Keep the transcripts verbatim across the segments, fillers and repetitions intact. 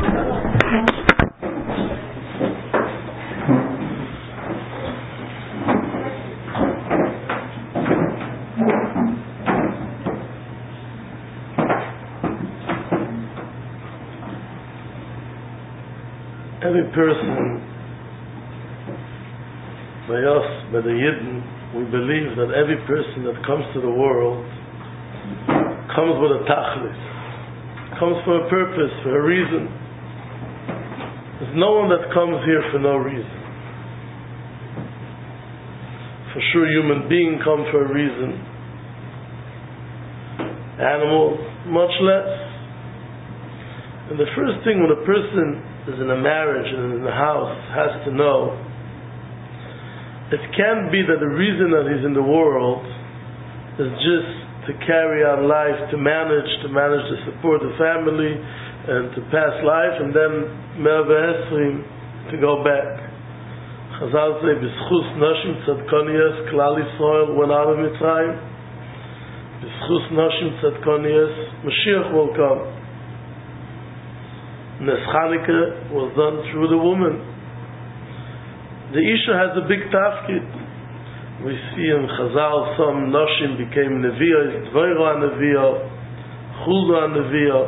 Every person, by us, by the Yidden, we believe that every person that comes to the world comes with a tachlis, comes for a purpose, for a reason. There's no one that comes here for no reason. For sure, human beings come for a reason. Animals, much less. And the first thing when a person is in a marriage and in a house has to know, it can't be that the reason that he's in the world is just to carry on life, to manage, to manage to support the family and to pass life, and then me'avehesrim, to go back. Chazal say, B'schus Nashim Tzadkoniyas, Klal Yisrael went out of Mitzrayim. B'schus Nashim Tzadkoniyas, Mashiach will come. Nes Chanukah was done through the woman. The Isha has a big tafkid. We see in Chazal some Nashim became Nevi'ah, Dvoira Nevi'ah, Chulda Nevi'ah.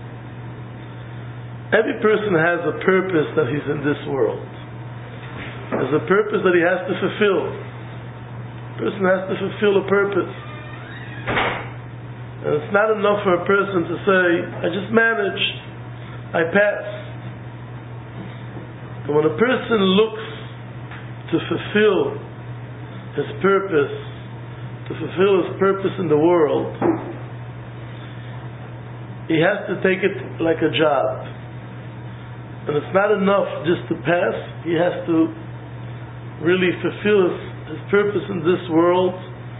Every person has a purpose that he's in this world. There's a purpose that he has to fulfill. A person has to fulfill a purpose. And it's not enough for a person to say, I just managed, I passed. But when a person looks to fulfill his purpose, to fulfill his purpose in the world, he has to take it like a job. And it's not enough just to pass, he has to really fulfill his, his purpose in this world,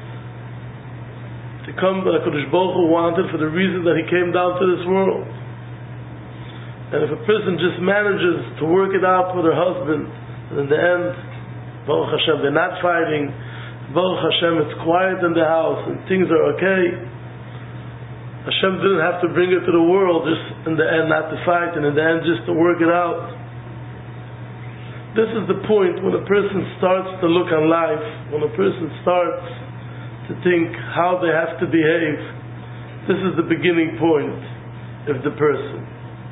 to come that HaKadosh Baruch Hu wanted for the reason that he came down to this world. And if a person just manages to work it out with her husband, and in the end, Baruch Hashem, they're not fighting, Baruch Hashem, it's quiet in the house, and things are okay, Hashem didn't have to bring it to the world just in the end not to fight, and in the end just to work it out. This is the point when a person starts to look on life, when a person starts to think how they have to behave. This is the beginning point of the person.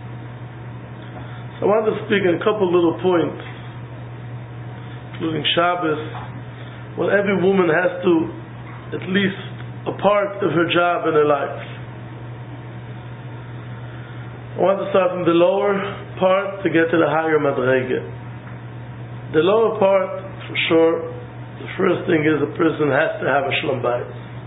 I want to speak on a couple little points, including Shabbos, when every woman has to, at least a part of her job in her life. I want to start from the lower part to get to the higher madrege. The lower part, for sure, the first thing is a person has to have a shlom bayis.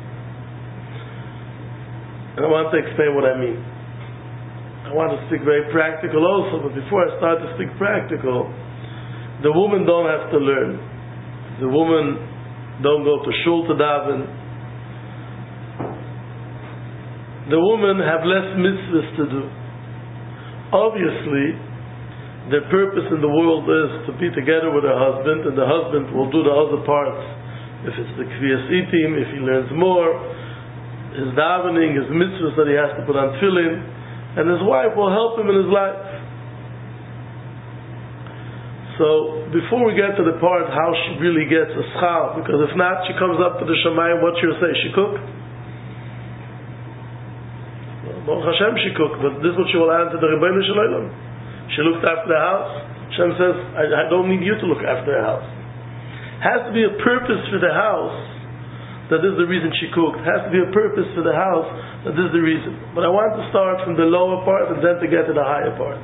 And I want to explain what I mean. I want to speak very practical also, but before I start to speak practical, the woman don't have to learn. The woman don't go to shul to daven. The woman have less mitzvahs to do. Obviously, their purpose in the world is to be together with her husband, and the husband will do the other parts. If it's the kviyas itim, if he learns more, his davening, his mitzvahs that he has to put on tefillin, and his wife will help him in his life. So, before we get to the part how she really gets a schal, because if not, she comes up to the Shamayim, what she'll say? She cooked? Well, Baruch Hashem, she cooked, but this is what she will answer the Rebbeinu Shalom. She looked after the house. Hashem says, I, I don't need you to look after the house. Has to be a purpose for the house. That is the reason she cooked. Has to be a purpose for the house. That is the reason. But I want to start from the lower part and then to get to the higher part.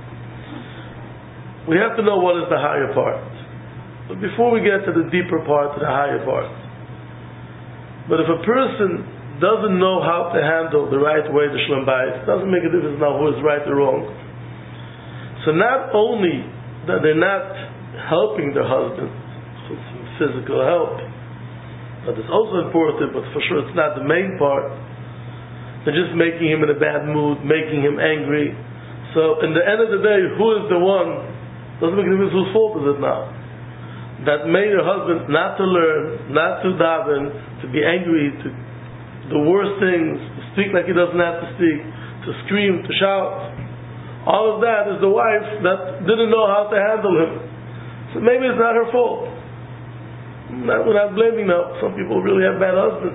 We have to know what is the higher part. But before we get to the deeper part, to the higher part. But if a person doesn't know how to handle the right way the shlom bayis, it doesn't make a difference now who is right or wrong. So not only that they're not helping their husband with some physical help, but it's also important, but for sure it's not the main part. They're just making him in a bad mood, making him angry. So in the end of the day, who is the one? Doesn't make a difference whose fault is it now? That made her husband not to learn, not to daven, to be angry, to the worst things, to speak like he doesn't have to speak, to scream, to shout. All of that is the wife that didn't know how to handle him. So maybe it's not her fault. Not, we're not blaming now. Some people really have bad husbands.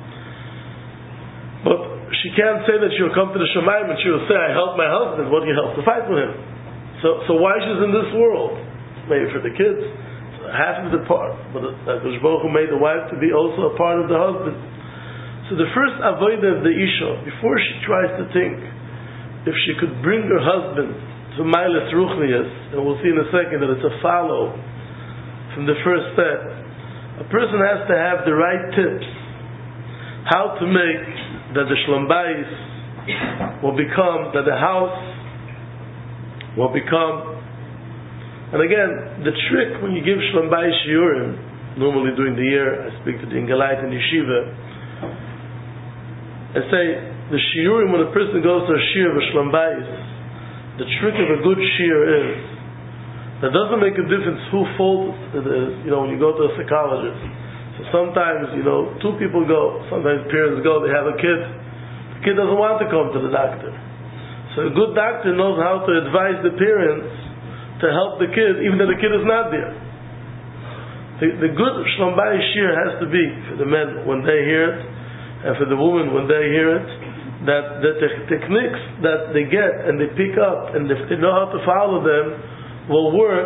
But she can't say that she'll come to the Shemaim and she'll say, I helped my husband. What do you help? To fight with him. So so why she's in this world? Maybe for the kids. So half of the part. But Hakadosh Baruch Hu made the wife to be also a part of the husband. So the first avodah of the Isha, before she tries to think if she could bring her husband to Mailas Ruchnias, and we'll see in a second that it's a follow from the first step, a person has to have the right tips how to make that the Shlom Bayis will become, that the house will become. And again, the trick when you give Shlom Bayis Shiurim, normally during the year, I speak to the Ingalite and Yeshiva, I say, the shiurim, when a person goes to a shiur of a Shlom Bayis, the trick of a good shiur is that doesn't make a difference who fault it is. You know, when you go to a psychologist, so sometimes, you know, two people go, sometimes parents go, they have a kid, the kid doesn't want to come to the doctor. So a good doctor knows how to advise the parents to help the kid, even though the kid is not there. The, the good Shlom Bayis shiur has to be for the men when they hear it, and for the women when they hear it, that, that the techniques that they get and they pick up and if they know how to follow them will work.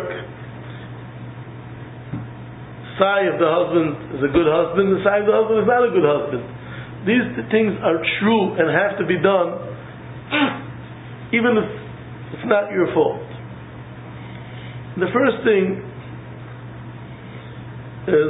Say if the husband is a good husband, and say if the husband is not a good husband. These things are true and have to be done even if it's not your fault. The first thing is,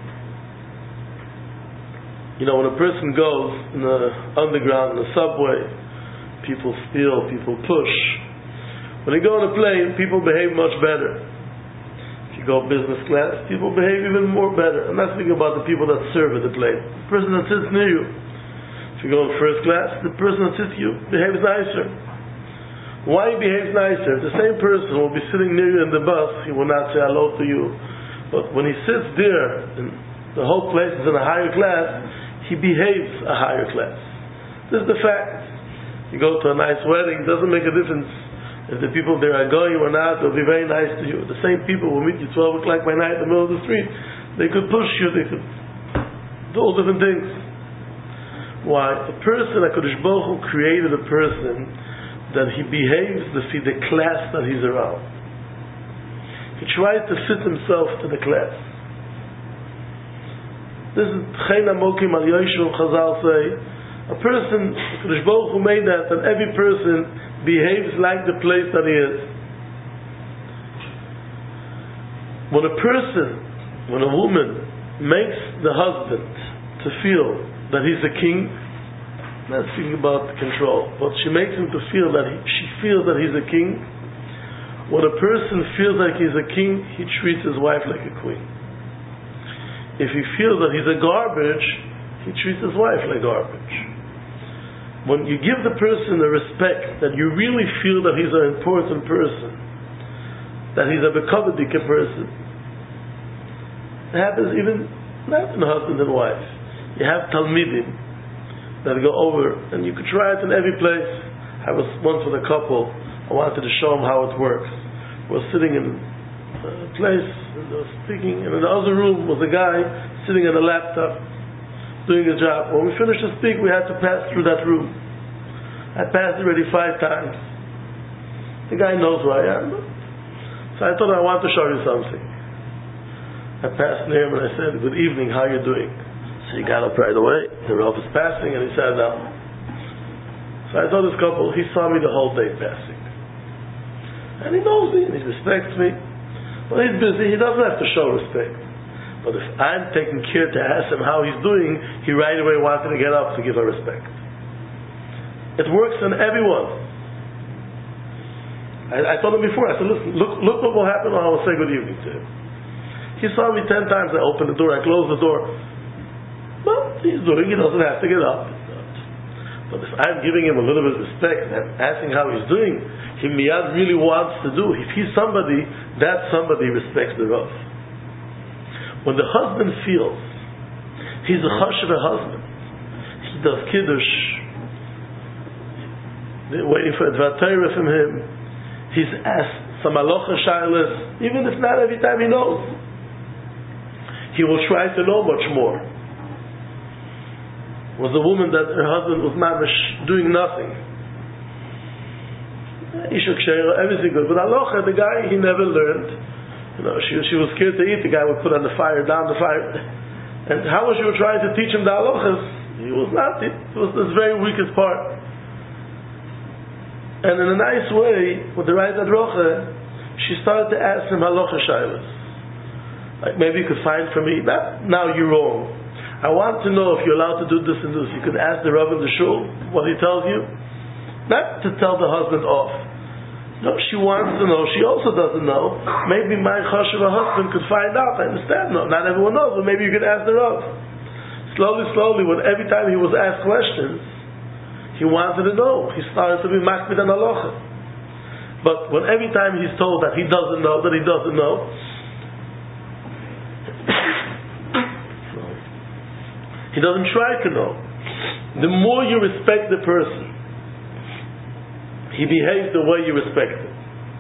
you know, when a person goes in the underground, in the subway, people steal, people push. When they go on a plane, people behave much better. If you go business class, people behave even more better. I'm not speaking about the people that serve at the plane. The person that sits near you. If you go in first class, the person that sits you behaves nicer. Why he behaves nicer? The same person will be sitting near you in the bus, he will not say hello to you. But when he sits there, and the whole place is in a higher class, he behaves a higher class. This is the fact. You go to a nice wedding, it doesn't make a difference if the people there are going or not, they'll be very nice to you. The same people will meet you twelve o'clock by night in the middle of the street. They could push you, they could do all different things. Why? A person, HaKadosh Baruch Hu created a person that he behaves to see the class that he's around. He tries to fit himself to the class. This is Chen Amokim Al Yoshu, Chazal say, a person, HaKadosh Baruch Hu made that, that every person behaves like the place that he is. When a person, when a woman makes the husband to feel that he's a king, not speaking about the control, but she makes him to feel that he, she feels that he's a king. When a person feels like he's a king, he treats his wife like a queen. If he feels that he's a garbage, he treats his wife like garbage. When you give the person the respect that you really feel that he's an important person, that he's a bekavadika person, it happens even not in husband and wife. You have talmidim that go over, and you could try it in every place. I was once with a couple. I wanted to show them how it works. We're sitting in a place, and they were speaking, and in the other room was a guy sitting on a laptop doing a job. When we finished to speak, we had to pass through that room. I passed already five times. The guy knows who I am. So I thought I want to show you something. I passed near him and I said, "Good evening, how are you doing?" So he got up right away. The Rav is passing and he sat down. So I told this couple, he saw me the whole day passing. And he knows me and he respects me. But he's busy, he doesn't have to show respect. But if I'm taking care to ask him how he's doing, he right away wanted to get up to give her respect. It works on everyone. I, I told him before, I said, listen, look, look what will happen when I will say good evening to him. He saw me ten times, I opened the door, I closed the door. Well, he's doing, he doesn't have to get up. But if I'm giving him a little bit of respect and asking how he's doing, he miyad really wants to do. If he's somebody, that somebody respects the Rav. When the husband feels he's a chashuv husband, he does kiddush, they're waiting for a Dvar Torah from him. He's asked some halacha shaylas, even if not every time he knows. He will try to know much more. Was a woman that her husband was mamish doing nothing. Ishak Sheira, everything good. But halacha, the guy, he never learned. You know, she, she was scared to eat. The guy would put on the fire, down the fire. And how was she trying to teach him the halachas? He was not. It was his very weakest part. And in a nice way, with the right adrocha, she started to ask him halacha shaylas. Like, maybe you could find for me, not, now you're wrong. I want to know if you're allowed to do this and this. You could ask the Rav in the shul what he tells you. Not to tell the husband off. No, she wants to know. She also doesn't know. Maybe my chashuv husband could find out. I understand. No, not everyone knows, but maybe you could ask the Rav. Slowly, slowly, when every time he was asked questions, he wanted to know. He started to be makbid and halacha. But when every time he's told that he doesn't know, that he doesn't know, he doesn't try to know. The more you respect the person, he behaves the way you respect him.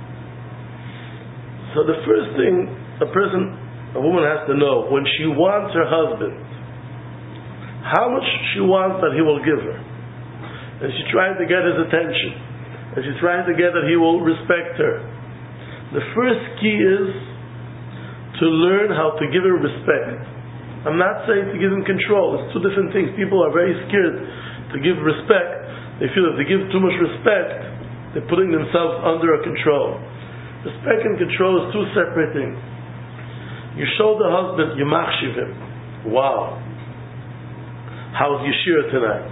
So the first thing a person, a woman has to know, when she wants her husband, how much she wants that he will give her. And she tries to get his attention. And she tries to get that he will respect her. The first key is to learn how to give her respect. I'm not saying to give him control. It's two different things. People are very scared to give respect. They feel if they give too much respect, they're putting themselves under a control. Respect and control is two separate things. You show the husband, you machshiv him. Wow. How's Yeshua tonight?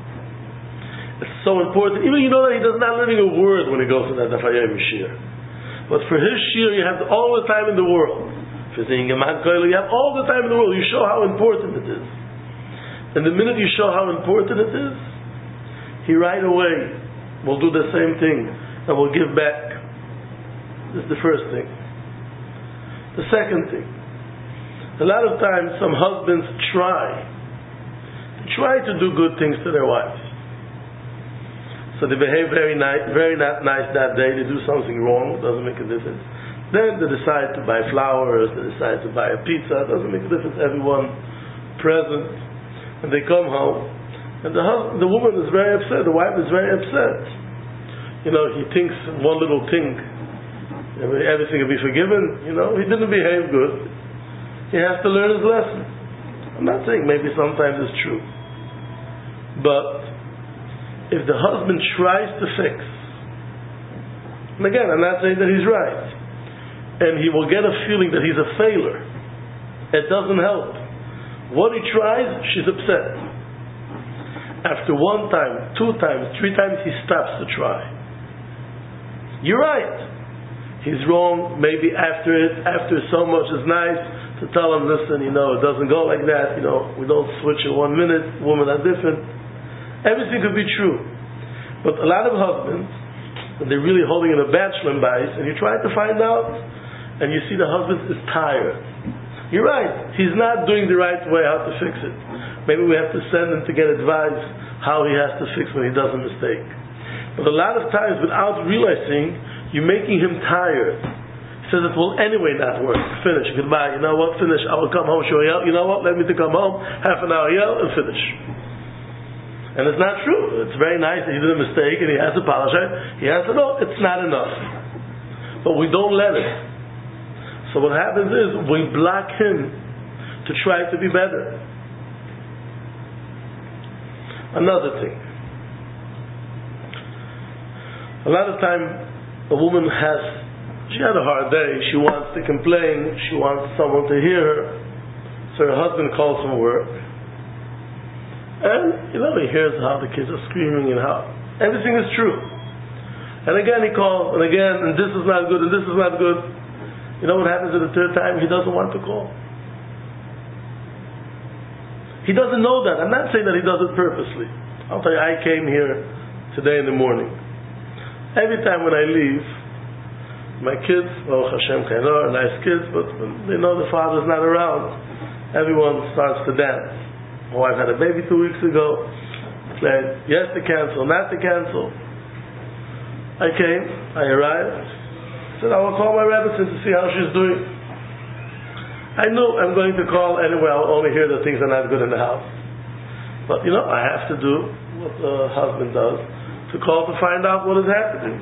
It's so important. Even you know that he does not learning a word when he goes to that Dafayim Yeshua. But for his shir, you have all the time in the world. For saying a man koil, you have all the time in the world. You show how important it is. And the minute you show how important it is, he right away will do the same thing and will give back. This is the first thing. The second thing, a lot of times some husbands try try to do good things to their wives. So they behave very nice, very not nice that day. They do something wrong, doesn't make a difference. Then they decide to buy flowers, they decide to buy a pizza, it doesn't make a difference, everyone present. And they come home, and the husband, the woman is very upset, the wife is very upset. You know, he thinks one little thing, everything will be forgiven, you know, he didn't behave good. He has to learn his lesson. I'm not saying maybe sometimes it's true. But if the husband tries to fix, and again, I'm not saying that he's right, and he will get a feeling that he's a failure, it doesn't help. What he tries, she's upset. After one time, two times, three times, he stops to try. You're right. He's wrong. Maybe after it, after so much is nice to tell him, listen, you know, it doesn't go like that. You know, we don't switch in one minute. Women are different. Everything could be true. But a lot of husbands, when they're really holding in a bad shlem bayis, and you try to find out, and you see the husband is tired. You're right. He's not doing the right way how to fix it. Maybe we have to send him to get advice how he has to fix when he does a mistake. But a lot of times, without realizing, you're making him tired. He says it will anyway not work. Finish. Goodbye. You know what? Finish. I will come home, show yell. You know what? Let me to come home. Half an hour yell and finish. And it's not true. It's very nice that he did a mistake and he has to apologize. He has to know it's not enough. But we don't let it. So what happens is we block him to try to be better. Another thing. A lot of time a woman has, she had a hard day, she wants to complain, she wants someone to hear her. So her husband calls from work. And, you know, he hears how the kids are screaming and how everything is true. And again he calls, and again, and this is not good, and this is not good. You know what happens at the third time? He doesn't want to call. He doesn't know that. I'm not saying that he does it purposely. I'll tell you, I came here today in the morning. Every time when I leave, my kids, well, Hashem Kainor, nice kids, but when they know the father's not around, everyone starts to dance. My wife had a baby two weeks ago. Said, yes to cancel, not to cancel. I came, I arrived, I said, I will call my Rebbetzin to see how she's doing. I knew I'm going to call anyway, I'll only hear that things are not good in the house. But, you know, I have to do what the husband does, to call to find out what is happening.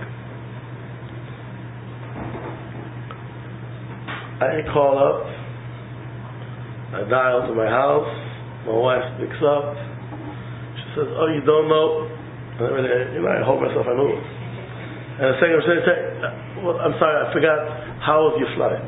I call up, I dial to my house, my wife picks up, she says, oh, you don't know? And I really, you know, I hold myself, I know. And the second time I say, well, I'm sorry, I forgot, how was your flight?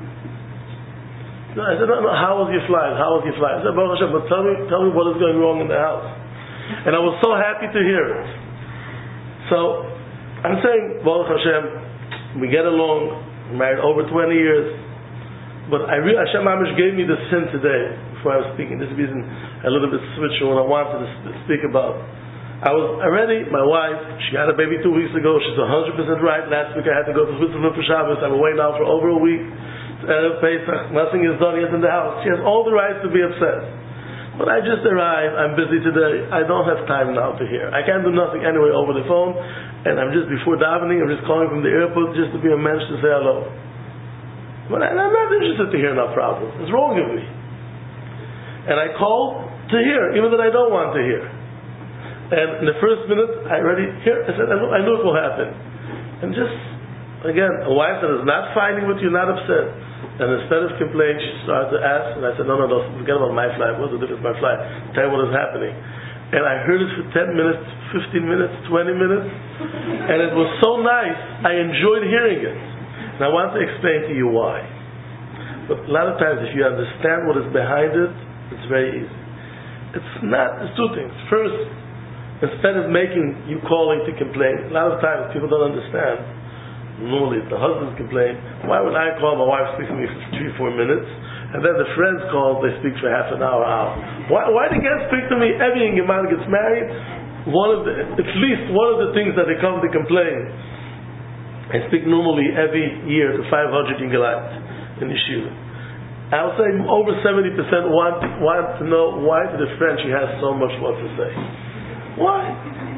No, I said, no, no, how was your flight? How was your flight? I said, Baruch Hashem, but tell me, tell me what is going wrong in the house. And I was so happy to hear it. So, I'm saying, Baruch Hashem, we get along, we're married over twenty years, but I really, Hashem Amish gave me the sin today, before I was speaking. This reason a little bit switched from what I wanted to speak about. I was already, my wife, she had a baby two weeks ago, she's one hundred percent right. Last week I had to go to Switzerland for Shabbos. I'm away now for over a week. It's Erev Pesach, nothing is done yet in the house. She has all the rights to be upset. But I just arrived, I'm busy today, I don't have time now to hear. I can't do nothing anyway over the phone, and I'm just before davening, I'm just calling from the airport just to be a mensch to say hello. But I'm not interested to hear no problem. What's wrong with me? And I call to hear, even that I don't want to hear. And in the first minute, I already hear, I said, I knew, I knew it will happen. And just, again, a wife that is not fighting with you, not upset. And instead of complaining, she started to ask, and I said, no, no, no, forget about my flight. What's the difference with my flight? Tell me what is happening. And I heard it for ten minutes, fifteen minutes, twenty minutes, and it was so nice, I enjoyed hearing it. And I want to explain to you why. But a lot of times, if you understand what is behind it, it's very easy. It's not, it's two things. First, instead of making you calling to complain, a lot of times people don't understand. Normally, if the husbands complain, why would I call? My wife speaks to me for three, four minutes, and then the friends call, they speak for half an hour, hour. Why, why do you guys speak to me? Every Gemara gets married. One of the, at least one of the things that they come to complain. I speak normally every year to five hundred Yingalayt in Yeshiva. I would say over seventy percent want, want to know why to the friend she has so much more to say. Why?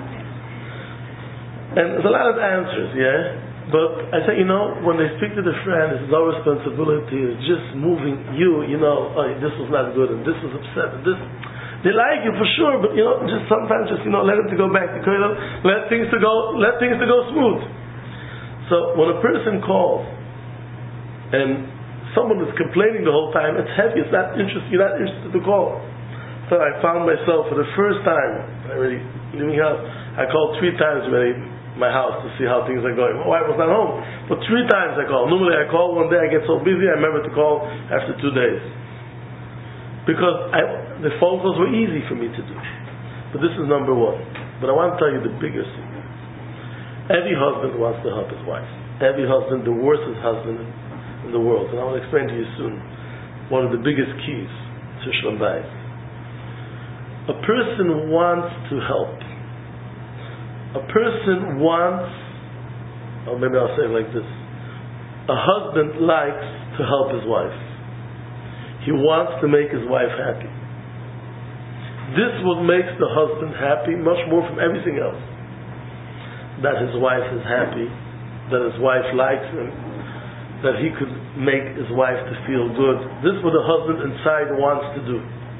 And there's a lot of answers, yeah? But I say, you know, when they speak to the friend, it's our responsibility is just moving you, you know, oh, this was not good and this was upset and this. They like you for sure, but you know, just sometimes just, you know, let it to go back to Koilel, let things to go, let things to go smooth. So when a person calls and someone is complaining the whole time, it's heavy, it's not interested, you're not interested to call. So I found myself for the first time, I really leaving house, I called three times already my house to see how things are going. My wife was not home, but three times I called. Normally I call one day, I get so busy, I remember to call after two days. Because I, the phone calls were easy for me to do. But this is number one. But I want to tell you the bigger secret. Every husband wants to help his wife. Every husband, the worstest husband in the world. And I will explain to you soon one of the biggest keys to Shalom Bayis. A person wants to help. A person wants, or maybe I'll say it like this. A husband likes to help his wife. He wants to make his wife happy. This is what makes the husband happy much more from everything else. That his wife is happy, that his wife likes him, that he could make his wife to feel good. This is what the husband inside wants to do.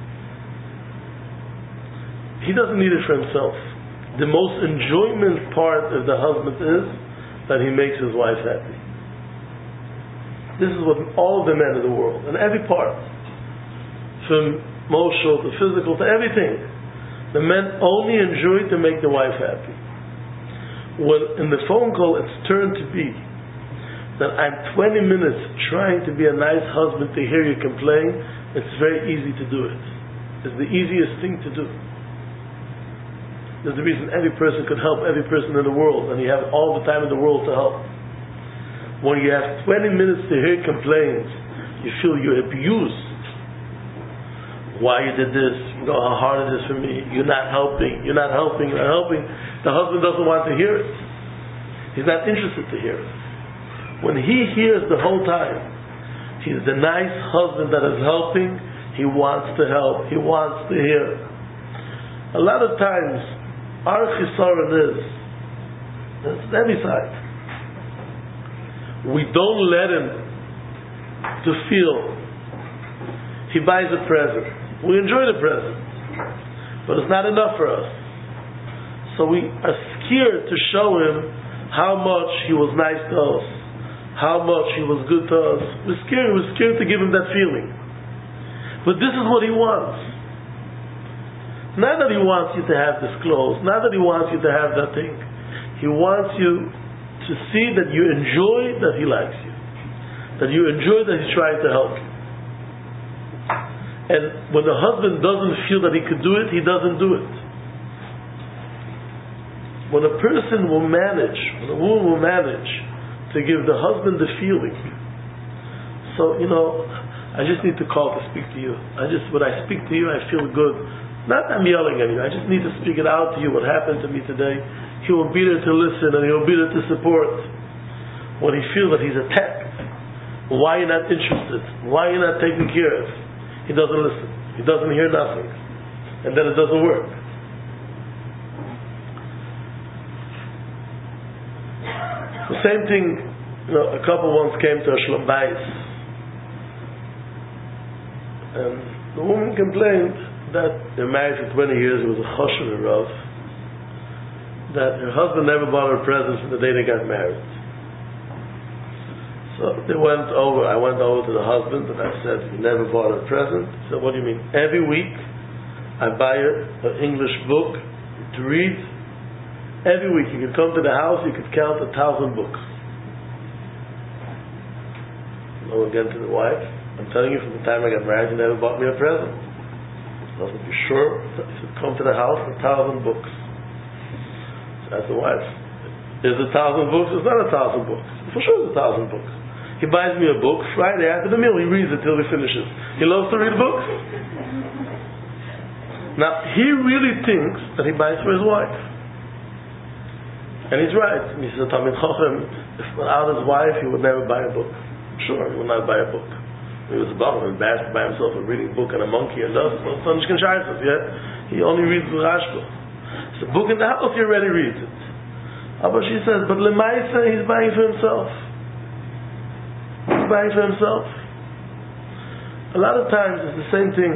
He doesn't need it for himself. The most enjoyment part of the husband is that he makes his wife happy. This is what all the men of the world, and every part, from emotional to physical to everything, the men only enjoy to make the wife happy. When in the phone call it's turned to be that I'm twenty minutes trying to be a nice husband to hear you complain, it's very easy to do it. It's the easiest thing to do. There's the reason every person could help every person in the world, and you have all the time in the world to help. When you have twenty minutes to hear complaints, you feel you're abused. Why you did this? You know how hard it is for me. You're not helping. You're not helping. You're not helping. The husband doesn't want to hear it. He's not interested to hear it. When he hears the whole time, he's the nice husband that is helping. He wants to help. He wants to hear. A lot of times, our chisaron is That's the heavy side. We don't let him to feel he buys a present. We enjoy the present, but it's not enough for us. So we are scared to show him how much he was nice to us, how much he was good to us. We're scared. We're scared to give him that feeling. But this is what he wants. Not that he wants you to have this clothes, not that he wants you to have that thing. He wants you to see that you enjoy that he likes you, that you enjoy that he's trying to help you. And when the husband doesn't feel that he could do it, he doesn't do it. When a person will manage, when a woman will manage to give the husband the feeling, so, you know, I just need to call to speak to you. I just, when I speak to you, I feel good. Not that I'm yelling at you. I just need to speak it out to you, what happened to me today. He will be there to listen and he will be there to support. When he feels that he's attacked, why you're not interested, why you're not taking care of, he doesn't listen. He doesn't hear nothing. And then it doesn't work. The same thing, you know, a couple once came to a shlom bayis, and the woman complained that they're married for twenty years, it was a choshev rav, that her husband never bought her presents from the day they got married. So they went over, I went over to the husband and I said, you never bought her a present? He said, what do you mean? Every week I buy her an English book to read. Every week you could come to the house, you could count a thousand books. No, again to the wife, I'm telling you, from the time I got married, you never bought me a present. I said, you sure? He said, come to the house, a thousand books. So I asked the wife, is it a thousand books? It's not a thousand books. For sure it's a thousand books. He buys me a book, Friday after the meal, he reads it till he finishes. He loves to read books. Now, he really thinks that he buys for his wife. And he's right. He says, Talmid Chochem, if without his wife, he would never buy a book. Sure, he would not buy a book. He was about embarrassed by himself a reading book and a monkey and dust. So yeah? He only reads the Rashba. It's a book in the house, he already reads it. But she says, but Lemaisa, he's buying for himself. He's buying for himself. A lot of times it's the same thing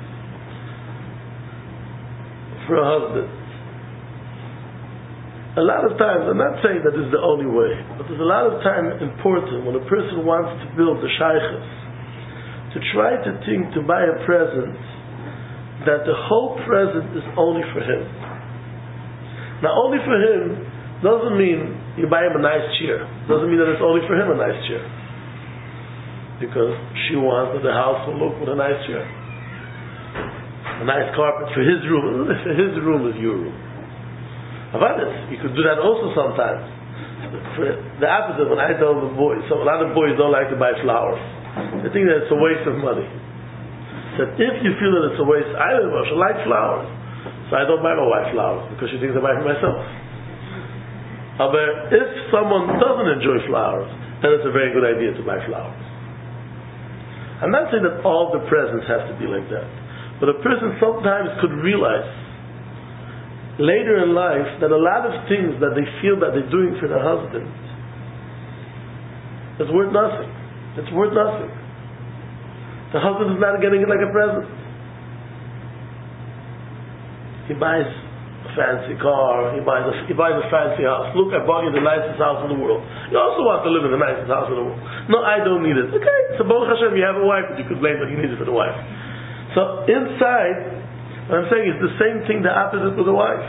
for a husband. A lot of times, I'm not saying that this is the only way, but there's a lot of time important when a person wants to build the shaykhs, to try to think to buy a present that the whole present is only for him. Now, only for him doesn't mean you buy him a nice chair. Doesn't mean that it's only for him a nice chair. Because she wants that the house will look with a nice chair. A nice carpet for his room. His room is your room. About this, you could do that also sometimes. For the opposite, when I tell the boys, so a lot of boys don't like to buy flowers. They think that it's a waste of money. That if you feel that it's a waste, I don't know, I like flowers. So I don't buy my wife flowers because she thinks I buy for myself. But if someone doesn't enjoy flowers, then it's a very good idea to buy flowers. I'm not saying that all the presents have to be like that. But a person sometimes could realize later in life that a lot of things that they feel that they're doing for their husband is worth nothing. It's worth nothing. The husband is not getting it like a present. He buys a fancy car, he buys a, he buys a fancy house. Look, I bought you the nicest house in the world. You also want to live in the nicest house in the world. No, I don't need it. Okay, so Baruch Hashem, you have a wife, but you complain that you need it for the wife. So inside, what I'm saying is the same thing, the opposite with the wife.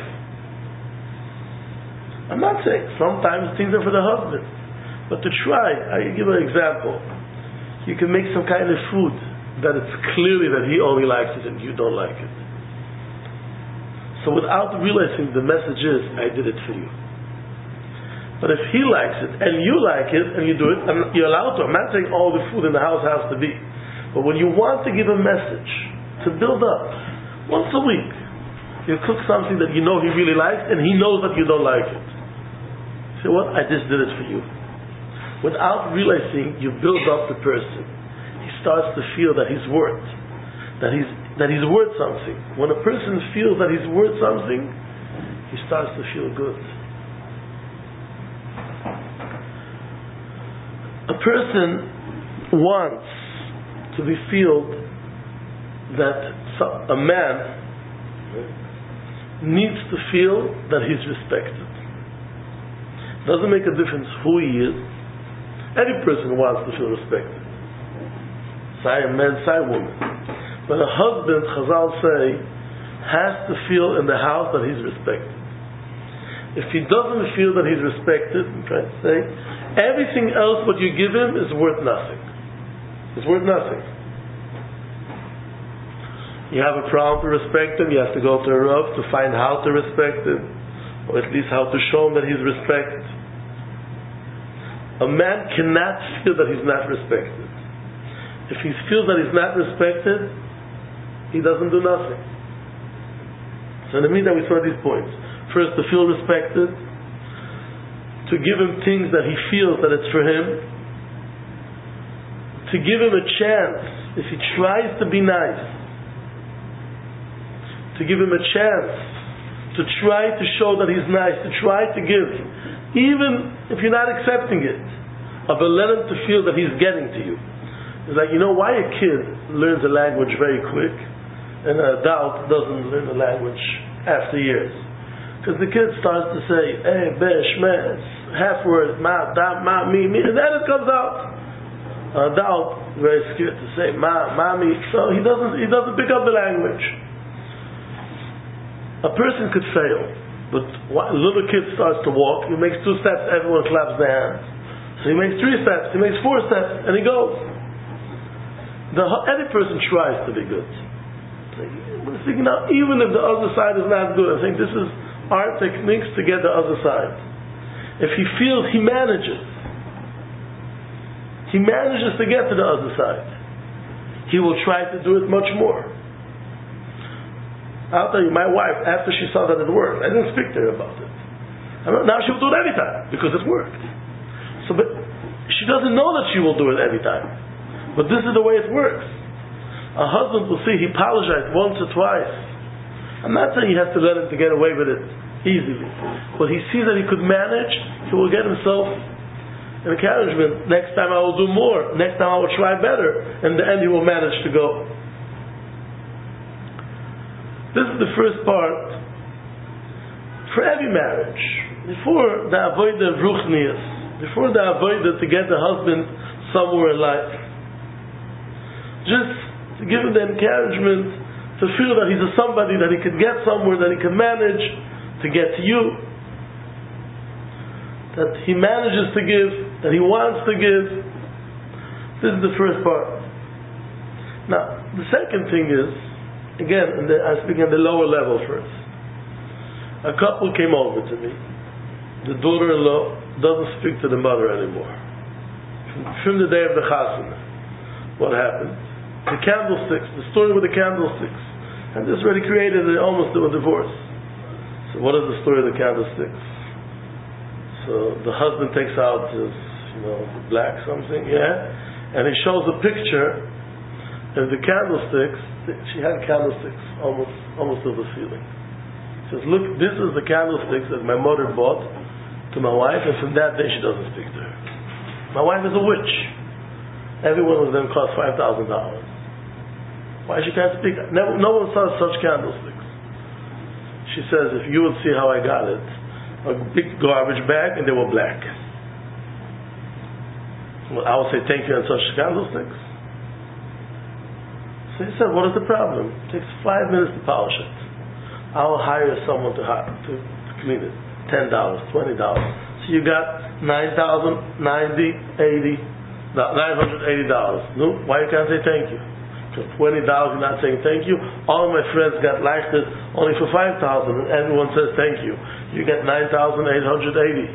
I'm not saying sometimes things are for the husband, but to try, I give an example. You can make some kind of food that it's clearly that he only likes it and you don't like it. So without realizing, the message is, I did it for you. But if he likes it and you like it and you do it, and you're allowed to. I'm not saying all the food in the house has to be, but when you want to give a message to build up, once a week, you cook something that you know he really likes and he knows that you don't like it. Say, what? I just did it for you. Without realizing, you build up the person. He starts to feel that he's worth, that he's that he's worth something. When a person feels that he's worth something, he starts to feel good. A person wants to be feel that a man needs to feel that he's respected. Doesn't make a difference who he is. Any person wants to feel respected. Say a man, say a woman. But a husband, Chazal say, has to feel in the house that he's respected. If he doesn't feel that he's respected, I'm trying to say, everything else what you give him is worth nothing. It's worth nothing. You have a problem to respect him, you have to go to a Rav to find how to respect him, or at least how to show him that he's respected. A man cannot feel that he's not respected. If he feels that he's not respected, he doesn't do nothing. So in the meantime we saw these points. First, to feel respected, to give him things that he feels that it's for him, to give him a chance, if he tries to be nice, to give him a chance, to try to show that he's nice, to try to give, even if you're not accepting it, but let him to feel that he's getting to you. It's like, you know why a kid learns a language very quick and an adult doesn't learn a language after years? Because the kid starts to say, hey, besh, mes, half words, ma, da, ma, mi, mi, and then it comes out. An adult very scared to say ma, ma, mi, so he doesn't he doesn't pick up the language. A person could fail, but a little kid starts to walk, he makes two steps, everyone claps their hands. So he makes three steps, he makes four steps, and he goes. The, any person tries to be good. I'm thinking now, even if the other side is not good, I think this is our techniques to get the other side. If he feels he manages, he manages to get to the other side, he will try to do it much more. I'll tell you, my wife, after she saw that it worked, I didn't speak to her about it. I mean, now she will do it every time because it worked. So, but she doesn't know that she will do it every time. But this is the way it works. A husband will see he apologized once or twice. I'm not saying he has to let him to get away with it easily. But he sees that he could manage, he will get himself an encouragement. Next time I will do more. Next time I will try better. In the end he will manage to go. This is the first part for every marriage. Before the avodah of ruchnius, before the avodah to get the husband somewhere in life, just to give him the encouragement to feel that he's a somebody, that he can get somewhere, that he can manage to get to you, that he manages to give, that he wants to give. This is the first part. Now, the second thing is, again, the, I'm speaking on the lower level first. A couple came over to me. The daughter-in-law doesn't speak to the mother anymore. From, from the day of the chasana. What happened? The candlesticks, the story with the candlesticks. And this already created almost a divorce. So what is the story of the candlesticks? So the husband takes out his, you know, black something, yeah? And he shows a picture of the candlesticks. She had candlesticks almost almost to the ceiling. She says, look, this is the candlesticks that my mother bought to my wife, and from that day she doesn't speak to her. My wife is a witch. Every one of them cost five thousand dollars. Why she can't speak? No, no one saw such candlesticks. She says, if you would see how I got it, a big garbage bag, and they were black. Well, I will say thank you on such candlesticks. So he said, what is the problem? It takes five minutes to polish it. I will hire someone to, hire, to, to clean it. ten dollars, twenty dollars. So you got nine thousand, ninety, eighty, nine hundred eighty dollars. No, why you can't say thank you? For twenty dollars you're not saying thank you. All of my friends got liked it only for five thousand and everyone says thank you. You get nine thousand eight hundred eighty.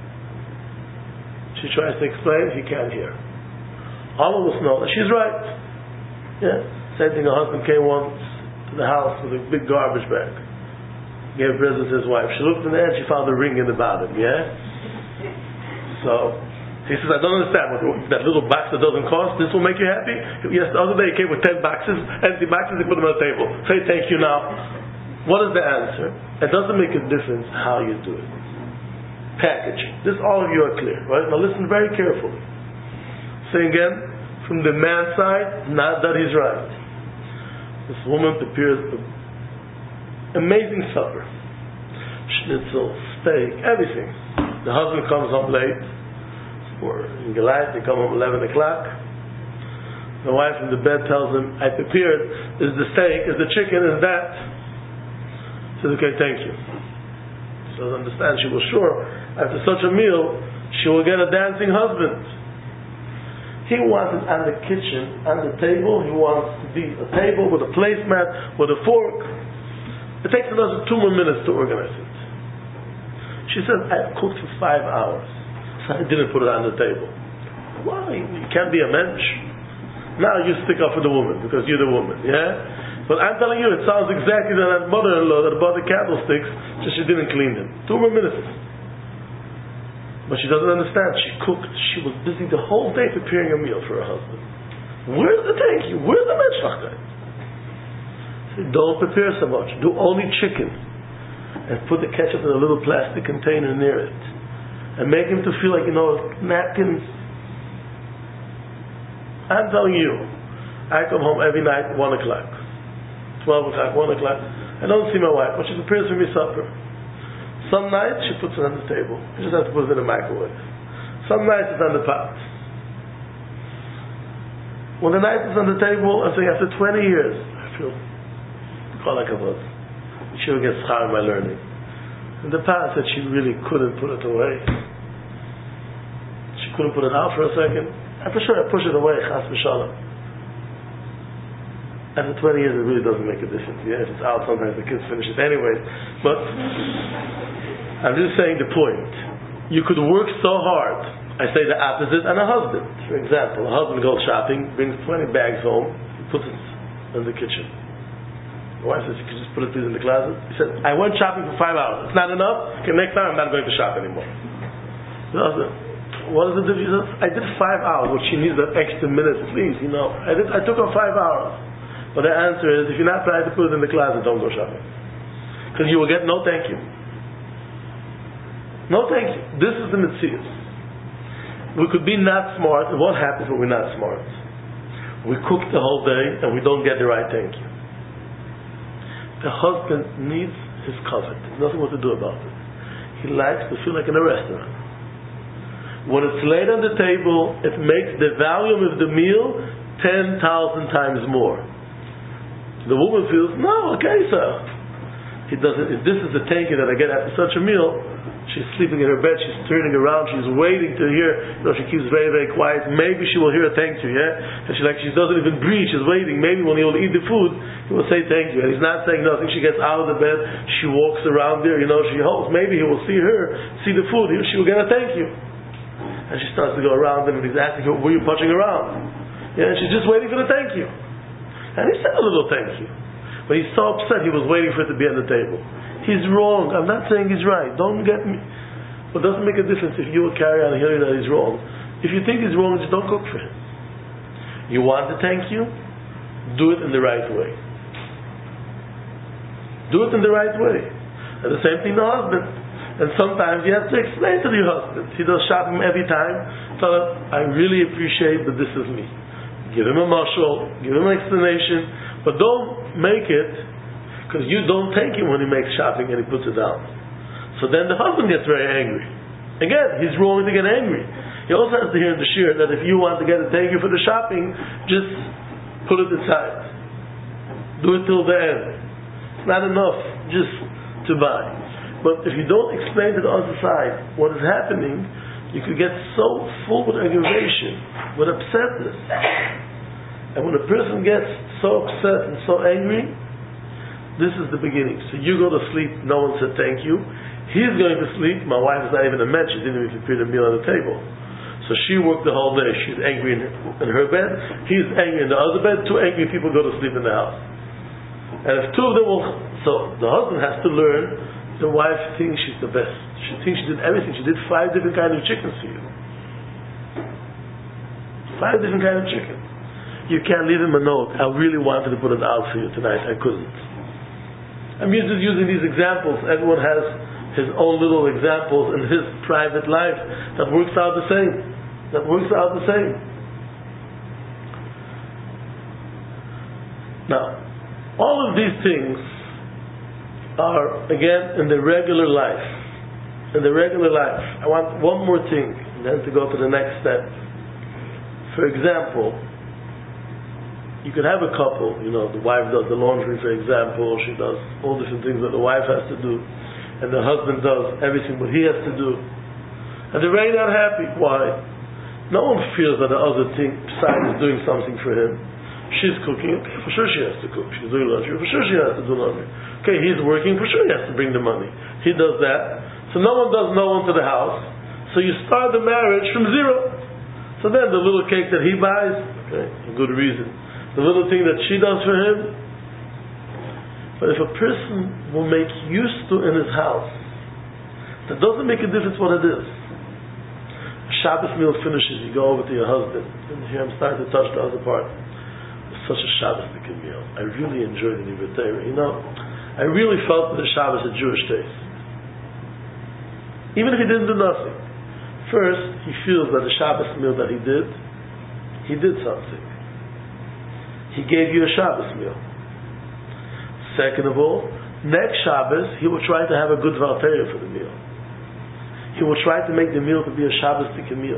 She tries to explain, he can't hear. All of us know that she's right. Yeah. Same thing, a husband came once to the house with a big garbage bag. Gave presents to his wife. She looked in there and she found a ring in the bottom, yeah? So, he says, I don't understand. What, that little box that doesn't cost, this will make you happy? Yes, the other day he came with ten boxes, empty boxes, he put them on the table. Say thank you now. What is the answer? It doesn't make a difference how you do it. Packaging. This, all of you are clear, right? Now listen very carefully. Say again, from the man's side, not that he's right. This woman prepares an amazing supper. Schnitzel, steak, everything. The husband comes home late. Or in Goliath, they come home eleven o'clock. The wife in the bed tells him, I prepared, is the steak, is the chicken, is that. He says, okay, thank you. She doesn't understand. She was sure, after such a meal, she will get a dancing husband. He wants it on the kitchen, on the table. He wants to be a table with a placemat, with a fork. It takes another two more minutes to organize it. She says, I've cooked for five hours. So I didn't put it on the table. Why? You can't be a mensch. Now you stick up for the woman, because you're the woman, yeah? But I'm telling you, it sounds exactly like that mother-in-law that bought the candlesticks, just she didn't clean them. Two more minutes. But she doesn't understand. She cooked. She was busy the whole day preparing a meal for her husband. Where's the thank you? Where's the menschlichkeit? Don't prepare so much. Do only chicken. And put the ketchup in a little plastic container near it. And make him to feel like, you know, napkins. I'm telling you, I come home every night at one o'clock. twelve o'clock, one o'clock. I don't see my wife, but she prepares for me supper. Some nights she puts it on the table. You just have to put it in the microwave. Some nights it's on the pot. When the night is on the table, I'm saying after twenty years, I feel like I was. She will get schar in my learning. In the past, that she really couldn't put it away. She couldn't put it out for a second. And for sure, I push it away, chas v'shalom. After twenty years, it really doesn't make a difference. Yeah, if it's out, sometimes the kids finish it anyways. But I'm just saying the point. You could work so hard. I say the opposite on a husband. For example, a husband goes shopping, brings twenty bags home, he puts it in the kitchen. The wife says, you could just put it please in the closet. He said, I went shopping for five hours. It's not enough? Okay, next time I'm not going to shop anymore. The husband, what is the difference? I did five hours, but she needs that extra minute, please, you know. I did. I took her five hours. But the answer is, if you're not trying to put it in the closet, don't go shopping. Because you will get no thank you. No thank you. This is the mitzvah. We could be not smart, and what happens when we're not smart? We cook the whole day, and we don't get the right thank you. The husband needs his covet. There's nothing what to do about it. He likes to feel like in a restaurant. When it's laid on the table, it makes the volume of the meal ten thousand times more. The woman feels, no, okay, sir. He doesn't. If this is the thank you that I get after such a meal, she's sleeping in her bed, she's turning around, she's waiting to hear, you know, she keeps very, very quiet. Maybe she will hear a thank you, yeah? And she like, she doesn't even breathe, she's waiting. Maybe when he will eat the food, he will say thank you. And he's not saying nothing. She gets out of the bed, she walks around there, you know, she hopes maybe he will see her, see the food, she will get a thank you. And she starts to go around him and he's asking her, were you punching around? Yeah, and she's just waiting for the thank you. And he said a little thank you. But he's so upset he was waiting for it to be on the table. He's wrong. I'm not saying he's right. Don't get me. But it doesn't make a difference if you will carry on hearing that he's wrong. If you think he's wrong, just don't cook for him. You want to thank you? Do it in the right way. Do it in the right way. And the same thing the husband. And sometimes you have to explain to your husband. He does shopping every time. Tell him, I really appreciate that this is me. Give him a mashal, give him an explanation, but don't make it, because you don't thank him when he makes shopping and he puts it down. So then the husband gets very angry. Again, he's wrong to get angry. He also has to hear in the shir that if you want to get a thank you for the shopping, just put it aside. Do it till the end. It's not enough just to buy. But if you don't explain to the other side what is happening, you could get so full with aggravation, with upsetness. And when a person gets so upset and so angry, this is the beginning. So you go to sleep, no one said thank you. He's going to sleep, my wife is not even a mensch, she didn't even prepare the meal on the table. So she worked the whole day, she's angry in her, in her bed, he's angry in the other bed, two angry people go to sleep in the house. And if two of them will, so the husband has to learn, the wife thinks she's the best. She thinks she did everything. She did five different kinds of chickens for you. Five different kinds of chicken. You can't leave him a note. I really wanted to put it out for you tonight. I couldn't. I'm just using these examples. Everyone has his own little examples in his private life that works out the same. That works out the same. Now, all of these things are, again, in the regular life. In the regular life. I want one more thing, and then to go to the next step. For example, you could have a couple, you know, the wife does the laundry, for example, she does all different things that the wife has to do, and the husband does everything what he has to do. And they're very not happy. Why? No one feels that the other thing, side is doing something for him. She's cooking, okay, for sure she has to cook. She's doing laundry, for sure she has to do laundry. Okay, he's working, for sure he has to bring the money. He does that. So no one does no one to the house. So you start the marriage from zero. So then the little cake that he buys, okay, a good reason. The little thing that she does for him. But if a person will make use to in his house, that doesn't make a difference what it is. A Shabbos meal finishes, you go over to your husband, and here I'm starting to touch the other part. It's such a Shabbos meal. I really enjoyed the Nivetera. You know, I really felt that the Shabbos a Jewish taste. Even if he didn't do nothing. First, he feels that the Shabbos meal that he did, he did something. He gave you a Shabbos meal. Second of all, next Shabbos, he will try to have a good Valteria for the meal. He will try to make the meal to be a Shabbos-tic meal.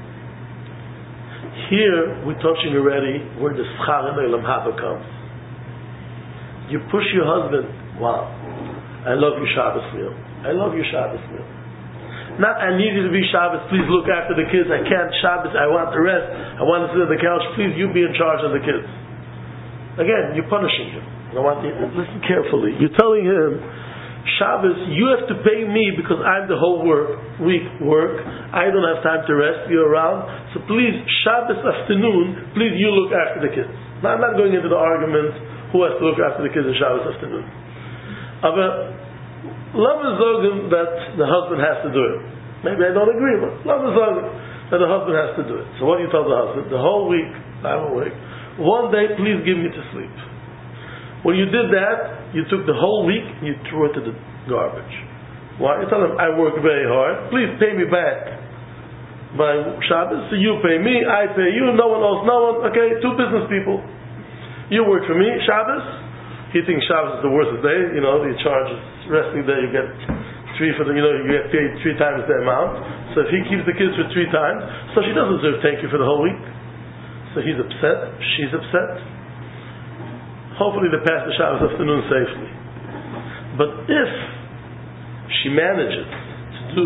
Here, we're touching already where the Schar and Olam Haba comes. You push your husband, wow, I love your Shabbos meal. I love your Shabbos meal. Not, I need you to be Shabbos, please look after the kids. I can't Shabbos, I want to rest. I want to sit on the couch, please you be in charge of the kids. Again, you're punishing him. I want you to listen carefully. You're telling him, Shabbos, you have to pay me because I'm the whole work, week work. I don't have time to rest, you're around. So please, Shabbos afternoon, please you look after the kids. Now I'm not going into the argument who has to look after the kids on Shabbos afternoon. Aber love is zogen that the husband has to do it. Maybe I don't agree, but love is zogen that the husband has to do it. So what do you tell the husband? The whole week, I'm awake. One day, please give me to sleep. When you did that, you took the whole week and you threw it to the garbage. Why? You tell him, I work very hard. Please pay me back by Shabbos. So you pay me, I pay you. No one else, no one. Okay, two business people. You work for me, Shabbos. He thinks Shabbos is the worst day. You know, he charges resting day. You get three for the. You know, you get paid three times the amount. So if he keeps the kids for three times, so she doesn't deserve thank you for the whole week. So he's upset. She's upset. Hopefully they pass the Shabbos afternoon safely. But if she manages to do,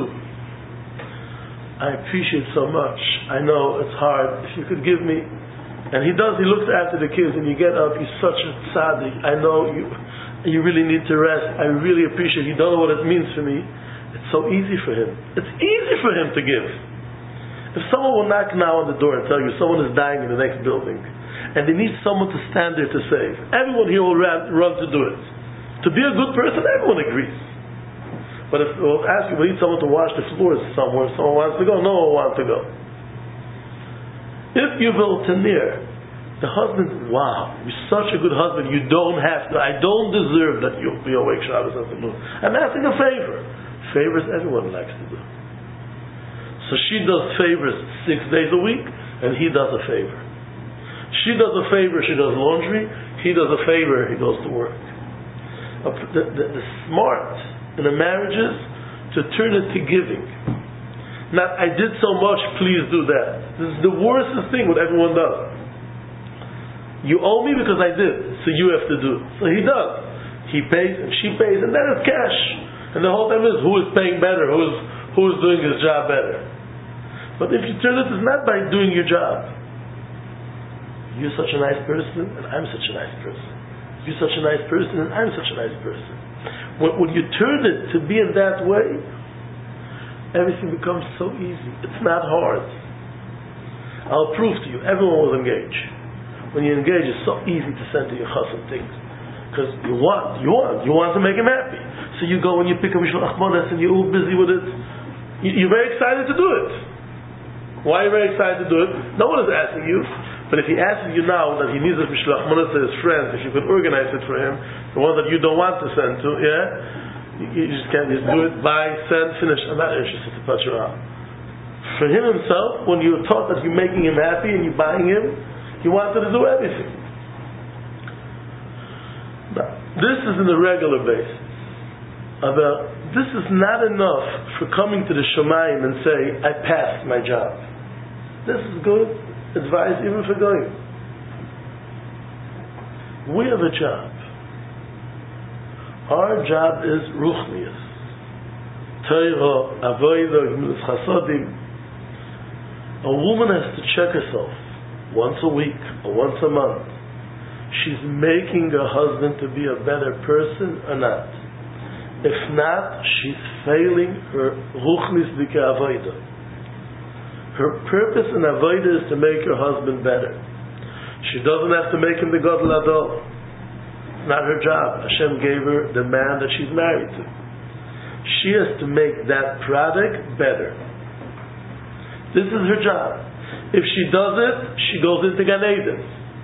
I appreciate so much. I know it's hard. If you could give me, and he does, he looks after the kids, and you get up, you're such a tzaddik. I know you you really need to rest. I really appreciate it. You don't know what it means for me. It's so easy for him. It's easy for him to give. If someone will knock now on the door and tell you someone is dying in the next building, and they need someone to stand there to save, everyone here will run, run to do it. To be a good person, everyone agrees. But if we'll ask you, we need someone to wash the floors somewhere, someone wants to go, no one wants to go. If you will tenir, the husband, wow, you're such a good husband, you don't have to, I don't deserve that you'll be awake Shabbos afternoon. I'm asking a favor. Favors everyone likes to do. So she does favors six days a week, and he does a favor. She does a favor, she does laundry. He does a favor, he goes to work. The, the, the smart in the marriage is to turn it to giving. Not, I did so much, please do that. This is the worst thing what everyone does. You owe me because I did, so you have to do. So he does. He pays and she pays, and then it's cash. And the whole time is who is paying better, who is who is doing his job better. But if you turn it, it's not by doing your job. You're such a nice person, and I'm such a nice person. You're such a nice person, and I'm such a nice person. When, when you turn it to be in that way, everything becomes so easy. It's not hard. I'll prove to you, everyone will engage. When you engage, it's so easy to send to your chassan things. Because you want, you want, you want to make him happy. So you go and you pick up Mishloach Manos and you're all busy with it. You're very excited to do it. Why are you very excited to do it? No one is asking you. But if he asks you now that he needs a Mishloach Manos to his friends, if you could organize it for him, the one that you don't want to send to, yeah? You, you just can't just do it, buy, send, finish. I'm not interested to touch around. For him himself, when you're taught that you're making him happy and you're buying him, he wanted to do everything. This is in a regular basis. About this is not enough for coming to the Shomayim and say, I passed my job. This is good advice even for going. We have a job. Our job is Ruchnius. Torah, Avodah, Gemilas Chasodim. A woman has to check herself once a week or once a month. She's making her husband to be a better person or not. If not, she's failing her Ruchnis Dike Avodah. Her purpose in Avodah is to make her husband better. She doesn't have to make him the Gadol Adol. It's not her job. Hashem gave her the man that she's married to. She has to make that product better. This is her job. If she does it, she goes into Gan Eden.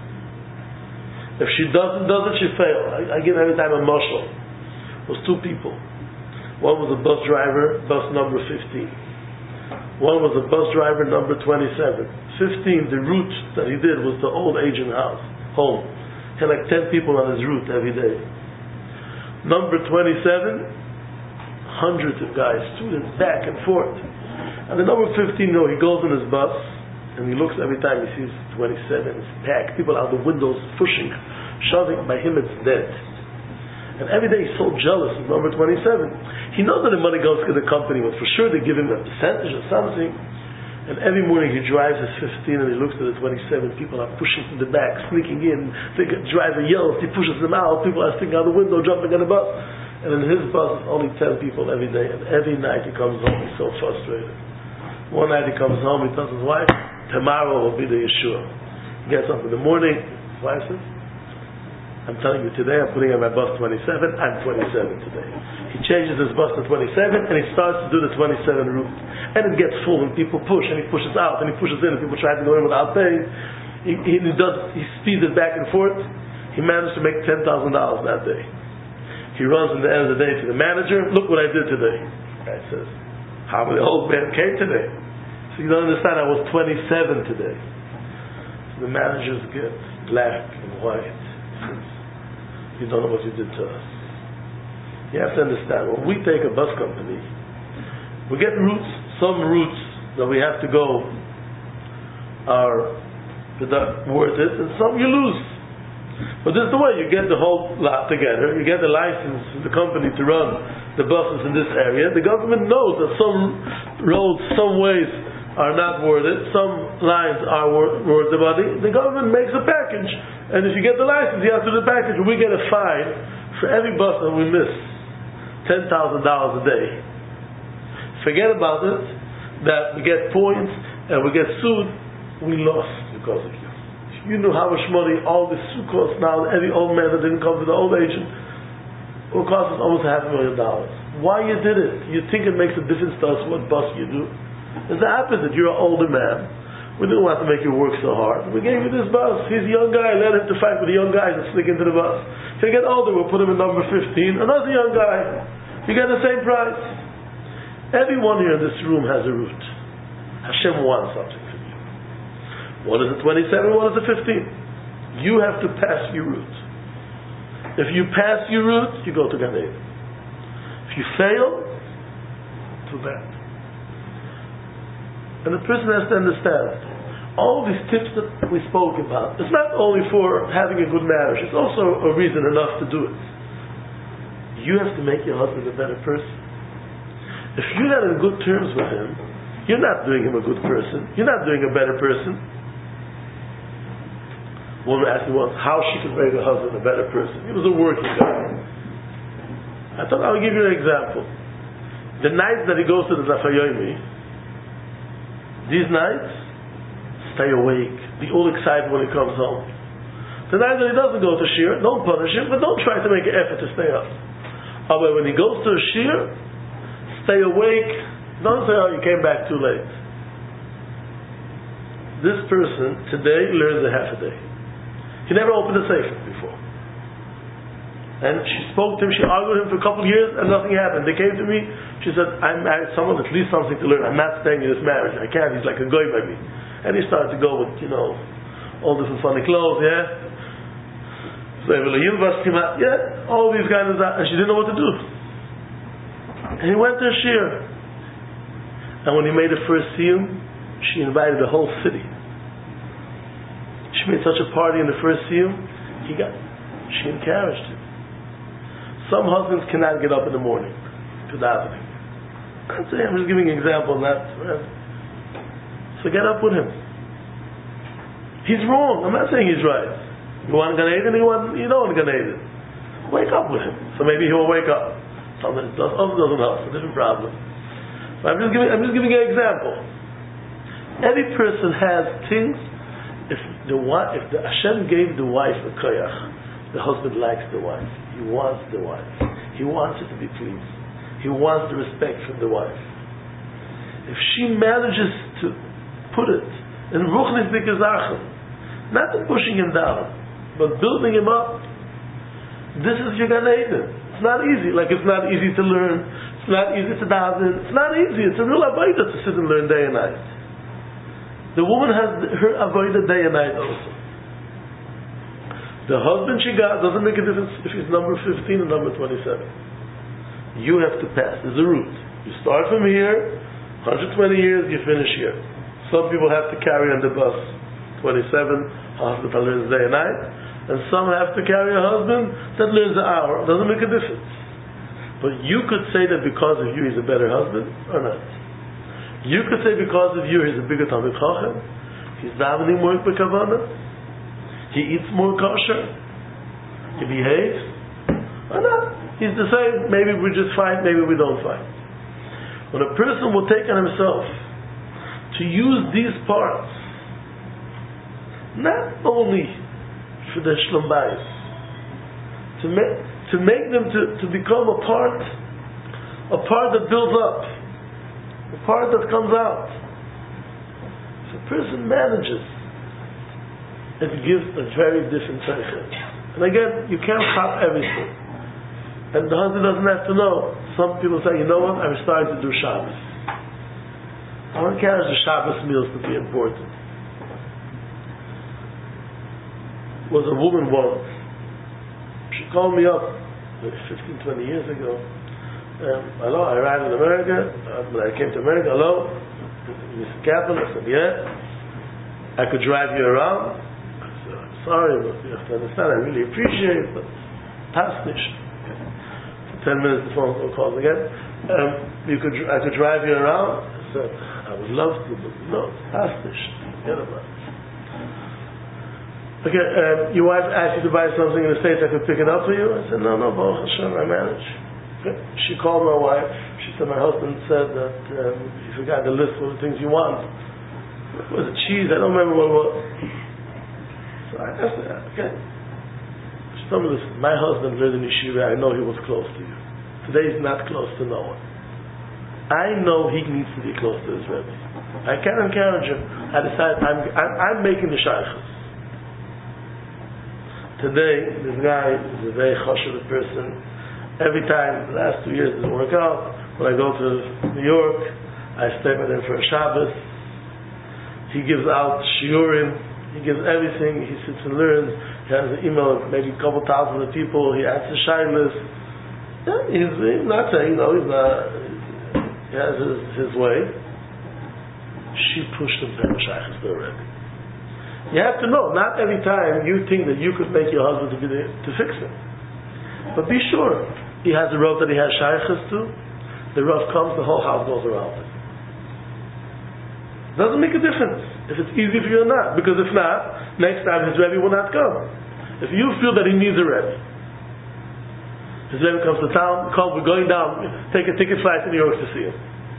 If she doesn't does it, she fails. I, I give every time a mashal. It was two people. One was a bus driver, bus number fifteen. One was a bus driver, number twenty-seven. fifteen, the route that he did was the old aging house, home. He had like ten people on his route every day. Number twenty-seven, hundreds of guys, students, back and forth. And the number fifteen, no, he goes in his bus, and he looks every time he sees twenty-seven, it's packed, people out the windows pushing, shoving, by him it's dead. And every day he's so jealous of number twenty-seven. He knows that the money goes to the company, but for sure they give him a percentage or something. And every morning he drives his fifteen and he looks at the twenty-seven. People are pushing from the back, sneaking in. The driver yells, he pushes them out. People are sticking out the window, jumping on the bus. And in his bus, it's only ten people every day. And every night he comes home, he's so frustrated. One night he comes home, he tells his wife, tomorrow will be the Yeshua. He gets up in the morning, his wife says, I'm telling you today, I'm putting on my bus twenty-seven, I'm twenty-seven today. He changes his bus to twenty-seven and he starts to do the twenty-seven route. And it gets full and people push and he pushes out and he pushes in and people try to go in without paying. He, he, he does, he speeds it back and forth. He managed to make ten thousand dollars that day. He runs in the end of the day to the manager, look what I did today. The guy says, how many old men came today? So you don't understand, I was twenty-seven today. So the managers get black and white. You don't know what you did to us. You have to understand, when we take a bus company, we get routes, some routes that we have to go are worth it, and some you lose. But this is the way, you get the whole lot together, you get the license of the company to run the buses in this area. The government knows that some roads, some ways are not worth it, some lines are worth, worth the money. The government makes a package. And if you get the license, you have to do the package. We get a fine for every bus that we miss. ten thousand dollars a day. Forget about it, that we get points and we get sued. We lost because of you. If you knew how much money all this suit costs now, every old man that didn't come to the old agent, it will cost us almost half a million dollars. Why you did it? You think it makes a difference to us what bus you do? It's the opposite. You're an older man. We didn't want to make you work so hard. We gave you this bus. He's a young guy. Let him to fight with the young guys and sneak into the bus. If you get older, we'll put him in number fifteen. Another young guy. You get the same price. Everyone here in this room has a route. Hashem wants something from you. One is a twenty-seven, one is a fifteen. You have to pass your route. If you pass your route, you go to Gan Eden. If you fail, too bad. And the person has to understand, all these tips that we spoke about, it's not only for having a good marriage, it's also a reason enough to do it. You have to make your husband a better person. If you're not in good terms with him, you're not doing him a good person. You're not doing a better person. One woman asked me once how she could make her husband a better person. He was a working guy. I thought I'll give you an example. The night that he goes to the Zafayomi, these nights, stay awake. Be all excited when he comes home. The night that he doesn't go to Shir, don't punish him, but don't try to make an effort to stay up. Oh, but when he goes to a Shir, stay awake. Don't say, oh, you came back too late. This person today learns a half a day. He never opened a safe before. And she spoke to him, she argued with him for a couple of years, and nothing happened. They came to me, she said, I married someone, at least something to learn. I'm not staying in this marriage. I can't, he's like a goy by me. And he started to go with, you know, all different funny clothes, yeah? Yeah, all these kinds of that, and she didn't know what to do. And he went to a shir. And when he made the first siyum, she invited the whole city. She made such a party in the first siyum, he got, she encouraged him. Some husbands cannot get up in the morning to davening. I'm just giving an example, not. So get up with him. He's wrong. I'm not saying he's right. You want Gan Eden, you, want, you don't want Gan Eden. Wake up with him. So maybe he will wake up. Something does, doesn't help. It's a different problem. So I'm just giving. I'm just giving an example. Every person has things. If the if the Hashem gave the wife a koyach, the husband likes the wife. He wants the wife. He wants her to be pleased. He wants the respect from the wife. If she manages to put it in ruchnis dikazachim, not in pushing him down, but building him up, this is your Gan Eden. It's not easy. Like it's not easy to learn. It's not easy to daven. It's not easy. It's a real avodah to sit and learn day and night. The woman has her avodah day and night also. The husband she got doesn't make a difference if he's number fifteen or number twenty-seven. You have to pass. There's a route. You start from here, one hundred twenty years, you finish here. Some people have to carry on the bus twenty-seven, husband that learns day and night, and some have to carry a husband that learns an hour. It doesn't make a difference. But you could say that because of you he's a better husband, or not. You could say because of you he's a bigger Talmid Chacham, he's davening more b'kavanah, he eats more kosher, he behaves, or not. He's the same. Maybe we just fight, maybe we don't fight. When a person will take on himself to use these parts, not only for the Shlom Bayis, to make to make them to, to become a part, a part that builds up, a part that comes out. If a person manages, it gives a very different seichel. And again, you can't stop everything. And the husband doesn't have to know. Some people say, you know what, I'm starting to do Shabbos. I don't care if the Shabbos meals to be important. Was a woman once. She called me up fifteen, twenty years ago. Um, hello, I arrived in America. Uh, when I came to America, hello, Mister Kaplan. I said, yeah. I could drive you around. I said, I'm sorry, but you have to understand, I really appreciate it, but tasnish. Ten minutes the phone calls again. Um, you could, I could drive you around. I said, I would love to, but no, it's tasnish. Forget about it. Okay, um, your wife asked you to buy something in the States, I could pick it up for you? I said, no, no, Baruch Hashem, I manage. Okay. She called my wife. She said, my husband said that um, you forgot the list of the things you want. Was it cheese? I don't remember what it was. So I asked her, okay. She told me, listen, my husband lived in Yeshiva, I know he was close to you. Today he's not close to no one. I know he needs to be close to his Rebbe. I can't encourage him. I decided I'm, I'm, I'm making the shaykhs. Today, this guy is a very chashuv person. Every time, the last two years doesn't work out. When I go to New York, I stay with him for a Shabbos. He gives out shiurim. He gives everything. He sits and learns. He has an email of maybe a couple thousand of people. He answers shaylas. Yeah, he's, he's not saying, no, he's not. He has his, his way. She pushed him to have a shaykhs to a Rebbe. You have to know, not every time you think that you could make your husband to be there to fix it. But be sure, he has a rope that he has shaykhs to. The rough comes, the whole house goes around it. Doesn't make a difference if it's easy for you or not. Because if not, next time his Rebbe will not come. If you feel that he needs a Rebbe, his Rebbe comes to town, call, we're going down, take a ticket flight to New York to see him.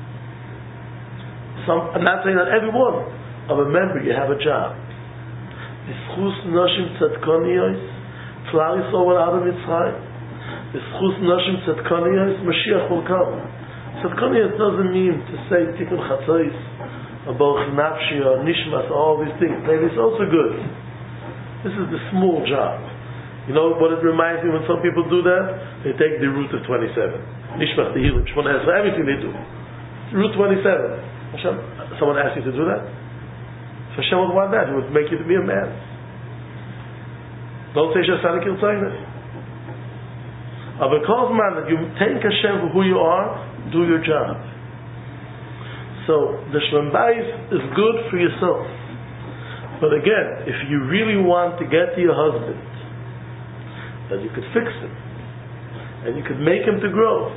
Some, I'm not saying that everyone, of a member, you have a job. Ischus Noshim Tzadkoniyos, Klal Yisrael went out of Mitzrayim. Ischus Noshim Tzadkoniyos, Mashiach will come. Tzadkoniyos doesn't mean to say Tikkun Chatzos, or Baruch Nafshi, or Nishmas, all these things. Maybe it's also good. This is the small job. You know what it reminds me when some people do that? They take the route of twenty-seven. Nishmas, the Hilim, Shmona Esrei, everything they do. Route twenty-seven. Hashem, someone asked you to do that? Hashem would want that. He would make you to be a man. Don't say Shasana Kiltzainis. But because, man, that you thank Hashem for who you are, do your job. So, the Shlom Bayis is good for yourself. But again, if you really want to get to your husband, that you could fix him, and you could make him to grow.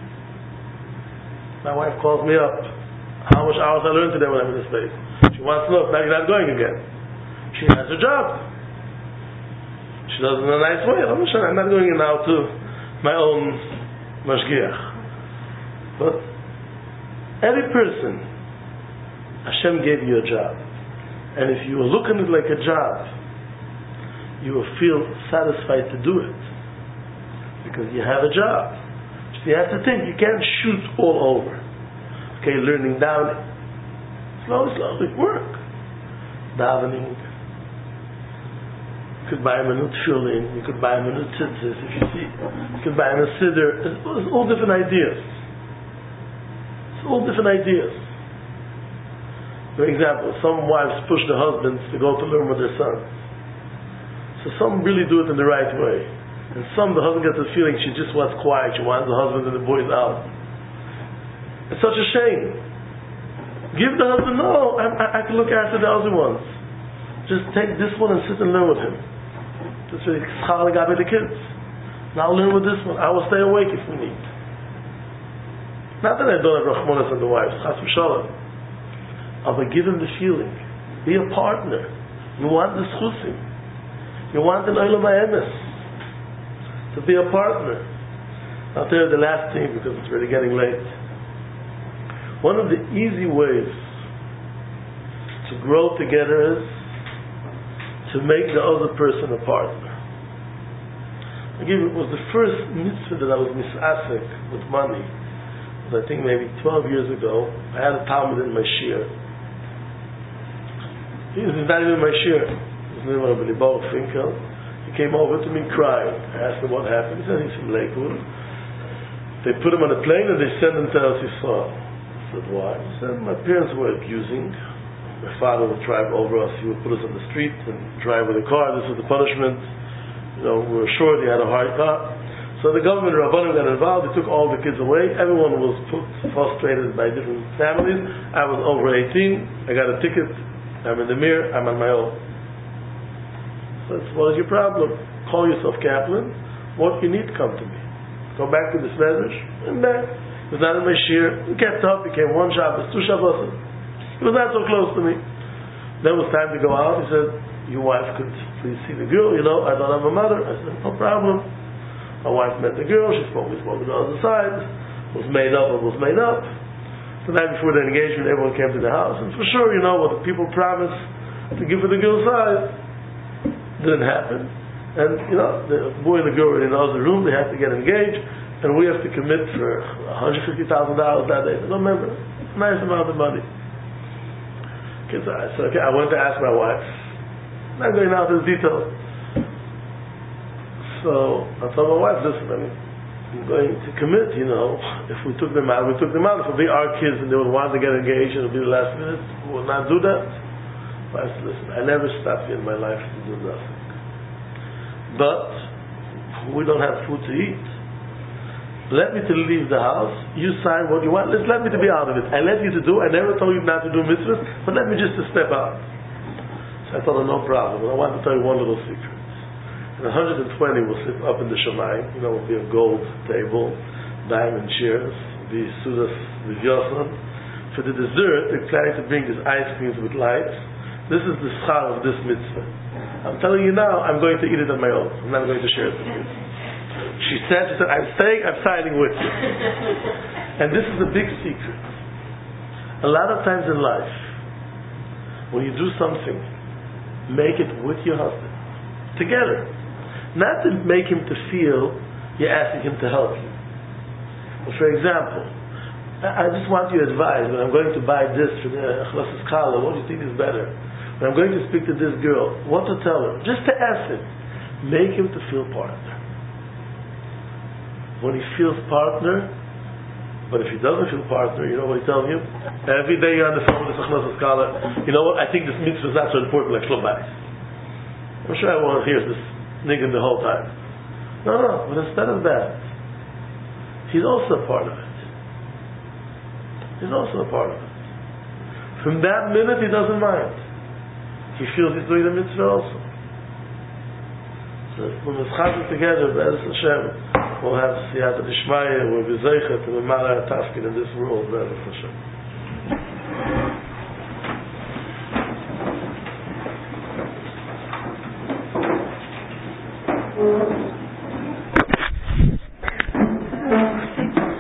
My wife calls me up. How much hours I learned today when I'm in this place? She wants to know if now you're not going again. She has her job. She does it in a nice way. I'm not going in now to my own mashgiach. But every person, Hashem gave you a job. And if you are looking at it like a job, you will feel satisfied to do it. Because you have a job. So you have to think, you can't shoot all over. Okay, learning down. Slowly, slowly, work. Davening. You could buy him a new tefillin, you could buy him a new tzitzis, if you see. You could buy him a siddur. It's, it's all different ideas. It's all different ideas. For example, some wives push their husbands to go to learn with their sons. So some really do it in the right way. And some, the husband gets the feeling she just wants quiet, she wants the husband and the boys out. It's such a shame. Give the husband, no, I, I, I can look after the other ones. Just take this one and sit and learn with him. Just really schal gabe the kids. Now I'll learn with this one. I will stay awake if we need. Not that I don't have rachmanas on the wives, chas v'shalom. But give him the feeling. Be a partner. You want the schusim. You want an olam ha'emes. To be a partner. I'll tell you the last thing because it's really getting late. One of the easy ways to grow together is to make the other person a partner. Again, it was the first mitzvah that I was misasek with money. It was, I think maybe twelve years ago. I had a talmud in my shir. He was not even my shir. His name was Rabbi Baruch Finkel. He came over to me crying. I asked him what happened. He said he's from Lakewood. They put him on a plane and they sent him to Eretz Yisrael. I said, why? He said, my parents were abusing. My father would drive over us. He would put us on the street and drive with a car. This was the punishment. You know, we were sure he had a hard car. So the government, Rabbanim, got involved. They took all the kids away. Everyone was put, frustrated by different families. I was over eighteen. I got a ticket. I'm in the mirror. I'm on my own. So what is your problem? Call yourself Kaplan. What you need, come to me. Go back to the Medrash and back. It was not in my shir. He kept up. He came one Shabbos, two Shabbos. He was not so close to me. Then it was time to go out. He said, your wife could please see the girl. You know, I don't have a mother. I said, no problem. My wife met the girl. She spoke, we spoke on the other side. Was made up or was made up. The night before the engagement, everyone came to the house. And for sure, you know, what the people promised to give for the girl's side didn't happen. And, you know, the boy and the girl were in the other room. They had to get engaged. And we have to commit for one hundred fifty thousand dollars that day. I don't remember. Nice amount of money. Okay, so I said, okay, I went to ask my wife. I'm not going out to the details. So I told my wife, listen, I mean, I'm going to commit, you know. If we took them out, we took them out. If it would be our kids and they would want to get engaged and it would be the last minute, we will not do that. But I said, listen, I never stopped in my life to do nothing. But we don't have food to eat. Let me to leave the house. You sign what you want. Let's let me to be out of it. I let you to do. I never told you not to do mitzvahs, but let me just to step out. So I told her, no problem. But I want to tell you one little secret. And one hundred twenty will sit up in the Shemayim. You know, will be a gold table, diamond chairs, the sudas, the yosan. For the dessert, they're planning to bring these ice creams with lights. This is the schar of this mitzvah. I'm telling you now, I'm going to eat it on my own. I'm not going to share it with you. She said, she said, I'm staying, I'm siding with you. And this is a big secret. A lot of times in life, when you do something, make it with your husband. Together. Not to make him to feel you're asking him to help you. But for example, I just want your advice. When I'm going to buy this for the Achlasas Kala, what do you think is better? When I'm going to speak to this girl, what to tell her? Just to ask him. Make him to feel partner. When he feels partner, but if he doesn't feel partner, you know what he tells you? Every day you're on the phone with the Achlasas Kala, you know what, I think this mitzvah is not so important like Shlom Bayis. I'm sure everyone hears this niggin the whole time. No, no, but instead of that, he's also a part of it. He's also a part of it. From that minute, he doesn't mind. He feels he's doing the mitzvah also. So when we're chazik together, Be'ez Hashem, we'll have siyata d'shmaya, we'll be zeichet, and we'll mala tafkin in this world, Be'ez Hashem.